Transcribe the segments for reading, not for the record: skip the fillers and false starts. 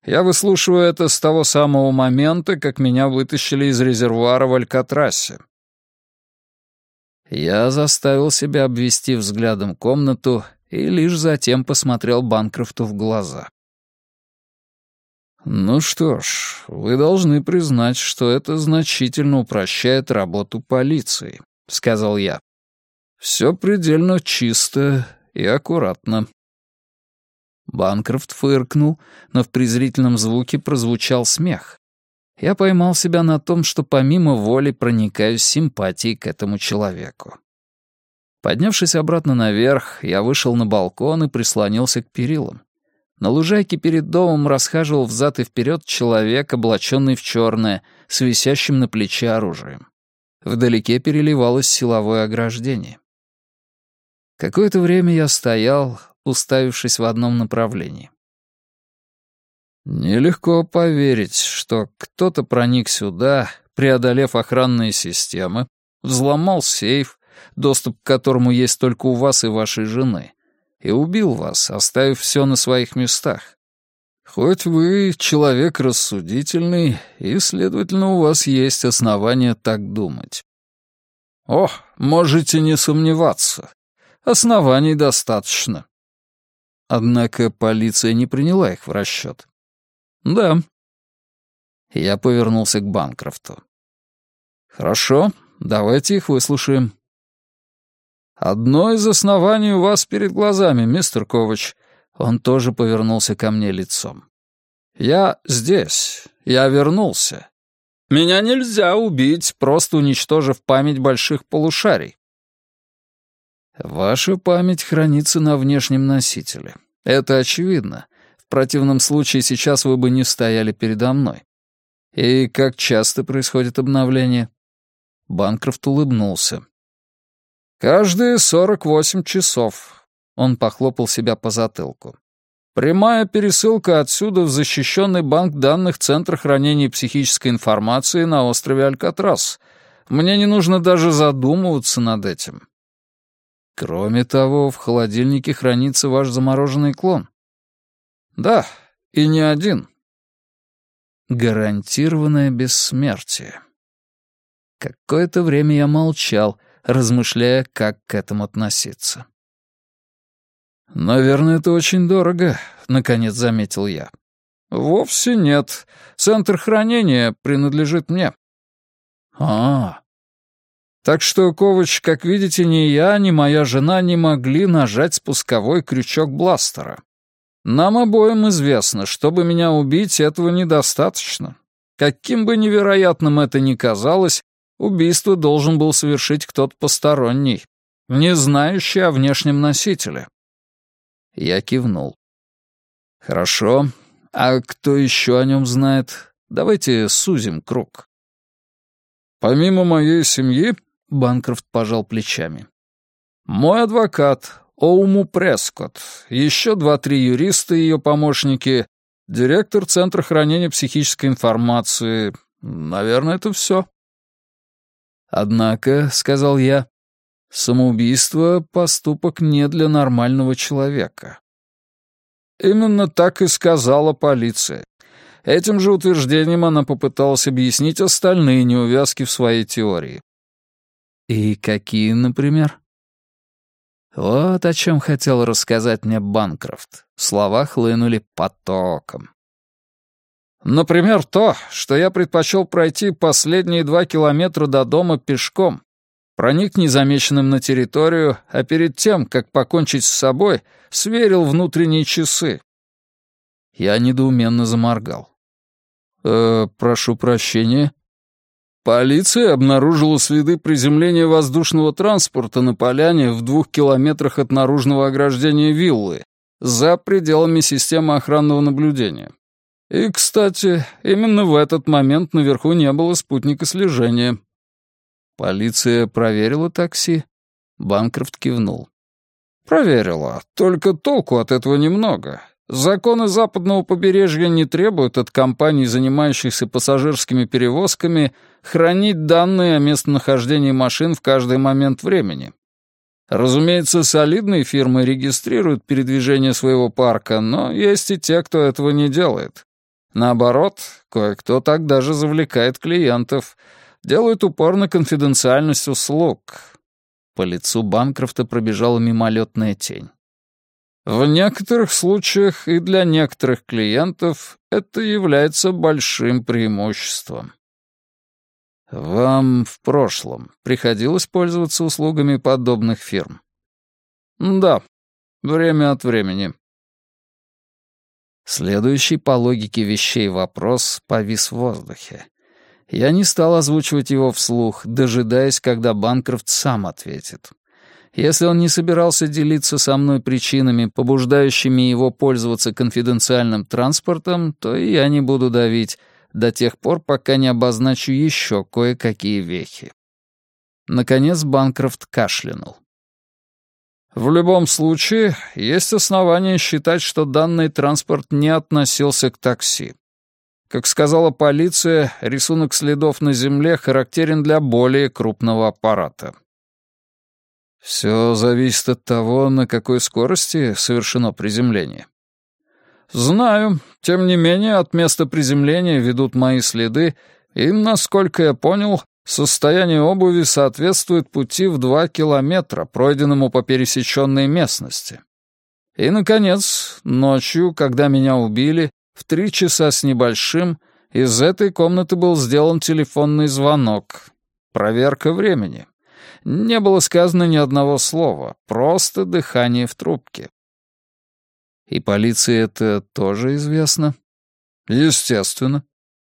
Я выслушиваю это с того самого момента, как меня вытащили из резервуара в Алькатрасе». Я заставил себя обвести взглядом комнату и лишь затем посмотрел Банкрофту в глаза. «Ну что ж, вы должны признать, что это значительно упрощает работу полиции», — сказал я. «Все предельно чисто и аккуратно». Банкрофт фыркнул, но в презрительном звуке прозвучал смех. Я поймал себя на том, что помимо воли проникаюсь симпатией к этому человеку. Поднявшись обратно наверх, я вышел на балкон и прислонился к перилам. На лужайке перед домом расхаживал взад и вперед человек, облаченный в черное, с висящим на плече оружием. Вдалеке переливалось силовое ограждение. Какое-то время я стоял, уставившись в одном направлении. Нелегко поверить, что кто-то проник сюда, преодолев охранные системы, взломал сейф, доступ к которому есть только у вас и вашей жены, и убил вас, оставив все на своих местах. Хоть вы человек рассудительный, и, следовательно, у вас есть основания так думать. О, можете не сомневаться. Оснований достаточно. Однако полиция не приняла их в расчет. Да. Я повернулся к Банкрофту. Хорошо, давайте их выслушаем. Одно из оснований у вас перед глазами, мистер Ковач. Он тоже повернулся ко мне лицом. Я здесь. Я вернулся. Меня нельзя убить, просто уничтожив память больших полушарий. Ваша память хранится на внешнем носителе. Это очевидно. В противном случае сейчас вы бы не стояли передо мной. И как часто происходит обновление? Банкрофт улыбнулся. Каждые 48 часов. Он похлопал себя по затылку. Прямая пересылка отсюда в защищенный банк данных Центра хранения психической информации на острове Алькатрас. Мне не нужно даже задумываться над этим. Кроме того, в холодильнике хранится ваш замороженный клон. Да, и не один. Гарантированное бессмертие. Какое-то время я молчал, размышляя, как к этому относиться. «Наверное, это очень дорого», — наконец заметил я. «Вовсе нет. Центр хранения принадлежит мне». Так что, Ковач, как видите, ни я, ни моя жена не могли нажать спусковой крючок бластера. Нам обоим известно, чтобы меня убить, этого недостаточно. Каким бы невероятным это ни казалось, убийство должен был совершить кто-то посторонний, не знающий о внешнем носителе. Я кивнул. Хорошо. А кто еще о нем знает? Давайте сузим круг. Помимо моей семьи, Банкрофт пожал плечами. Мой адвокат, Оуму Прескотт, еще 2-3 юриста и ее помощники, директор Центра хранения психической информации. Наверное, это все. Однако, — сказал я, — самоубийство — поступок не для нормального человека. Именно так и сказала полиция. Этим же утверждением она попыталась объяснить остальные неувязки в своей теории. И какие, например? Вот о чем хотел рассказать мне Банкрофт. Слова хлынули потоком. Например, то, что я предпочел пройти последние 2 километра до дома пешком, проник незамеченным на территорию, а перед тем, как покончить с собой, сверил внутренние часы. Я недоуменно заморгал. Прошу прощения. Полиция обнаружила следы приземления воздушного транспорта на поляне в 2 километрах от наружного ограждения виллы, за пределами системы охранного наблюдения. И, кстати, именно в этот момент наверху не было спутника слежения. Полиция проверила такси? Банкрофт кивнул. Проверила, только толку от этого немного. Законы западного побережья не требуют от компаний, занимающихся пассажирскими перевозками, хранить данные о местонахождении машин в каждый момент времени. Разумеется, солидные фирмы регистрируют передвижение своего парка, но есть и те, кто этого не делает. Наоборот, кое-кто так даже завлекает клиентов, делает упор на конфиденциальность услуг». По лицу Банкрофта пробежала мимолетная тень. «В некоторых случаях и для некоторых клиентов это является большим преимуществом». «Вам в прошлом приходилось пользоваться услугами подобных фирм?» «Да, время от времени». Следующий по логике вещей вопрос повис в воздухе. Я не стал озвучивать его вслух, дожидаясь, когда Банкрофт сам ответит. Если он не собирался делиться со мной причинами, побуждающими его пользоваться конфиденциальным транспортом, то и я не буду давить до тех пор, пока не обозначу еще кое-какие вехи. Наконец Банкрофт кашлянул. В любом случае, есть основания считать, что данный транспорт не относился к такси. Как сказала полиция, рисунок следов на земле характерен для более крупного аппарата. Все зависит от того, на какой скорости совершено приземление. Знаю, тем не менее, от места приземления ведут мои следы, и, насколько я понял, состояние обуви соответствует пути в 2 километра, пройденному по пересеченной местности. И, наконец, ночью, когда меня убили, в 3 часа с небольшим, из этой комнаты был сделан телефонный звонок. Проверка времени. Не было сказано ни одного слова, просто дыхание в трубке. И полиции это тоже известно? Естественно.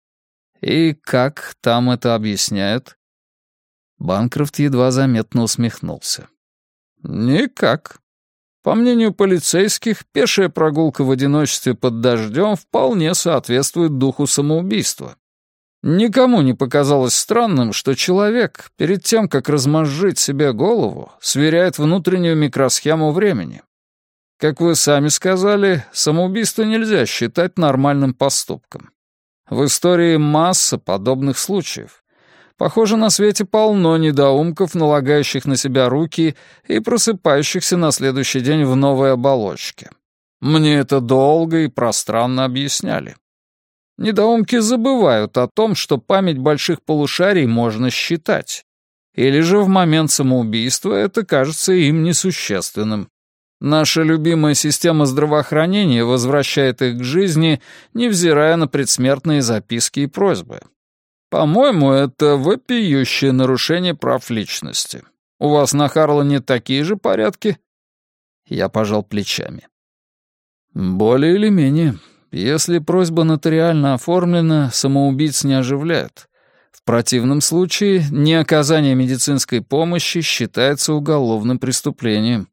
И как там это объясняют? Банкрофт едва заметно усмехнулся. Никак. По мнению полицейских, пешая прогулка в одиночестве под дождем вполне соответствует духу самоубийства. Никому не показалось странным, что человек, перед тем, как размозжить себе голову, сверяет внутреннюю микросхему времени. Как вы сами сказали, самоубийство нельзя считать нормальным поступком. В истории масса подобных случаев. Похоже, на свете полно недоумков, налагающих на себя руки и просыпающихся на следующий день в новой оболочке. Мне это долго и пространно объясняли. Недоумки забывают о том, что память больших полушарий можно считать. Или же в момент самоубийства это кажется им несущественным. Наша любимая система здравоохранения возвращает их к жизни, невзирая на предсмертные записки и просьбы. По-моему, это вопиющее нарушение прав личности. У вас на Харлоне такие же порядки? Я пожал плечами. Более или менее. Если просьба нотариально оформлена, самоубийц не оживляют. В противном случае неоказание медицинской помощи считается уголовным преступлением.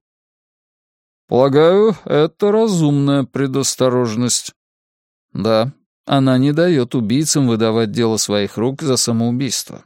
Полагаю, это разумная предосторожность. Да, она не дает убийцам выдавать дело своих рук за самоубийство.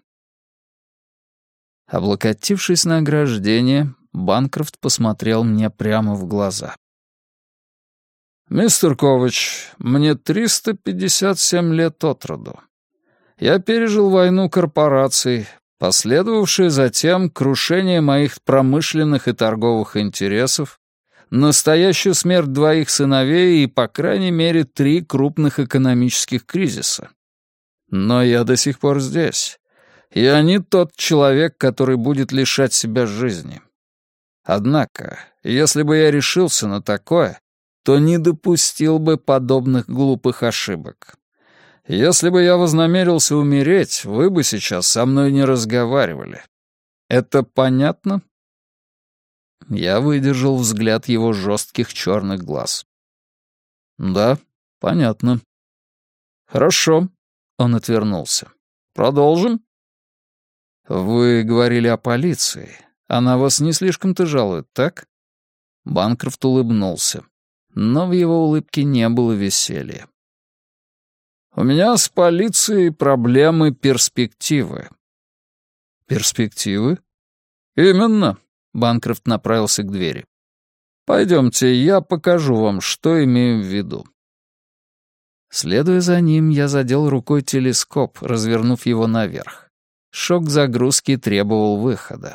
Облокотившись на ограждение, Банкрофт посмотрел мне прямо в глаза. «Мистер Ковач, мне 357 лет от роду. Я пережил войну корпораций, последовавшее затем крушение моих промышленных и торговых интересов, настоящую смерть 2 сыновей и, по крайней мере, 3 крупных экономических кризиса. Но я до сих пор здесь. Я не тот человек, который будет лишать себя жизни. Однако, если бы я решился на такое, то не допустил бы подобных глупых ошибок. Если бы я вознамерился умереть, вы бы сейчас со мной не разговаривали. Это понятно?» Я выдержал взгляд его жестких черных глаз. «Да, понятно». «Хорошо», — он отвернулся. «Продолжим?» «Вы говорили о полиции. Она вас не слишком-то жалует, так?» Банкрофт улыбнулся, но в его улыбке не было веселья. «У меня с полицией проблемы перспективы». «Перспективы?» «Именно». Банкрофт направился к двери. «Пойдемте, я покажу вам, что имею в виду». Следуя за ним, я задел рукой телескоп, развернув его наверх. Шок загрузки требовал выхода.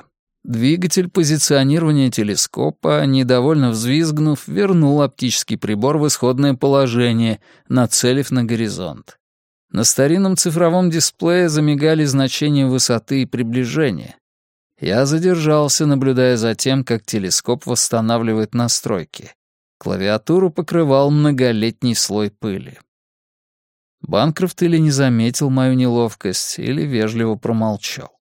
Двигатель позиционирования телескопа, недовольно взвизгнув, вернул оптический прибор в исходное положение, нацелив на горизонт. На старинном цифровом дисплее замигали значения высоты и приближения. Я задержался, наблюдая за тем, как телескоп восстанавливает настройки. Клавиатуру покрывал многолетний слой пыли. Банкрофт или не заметил мою неловкость, или вежливо промолчал.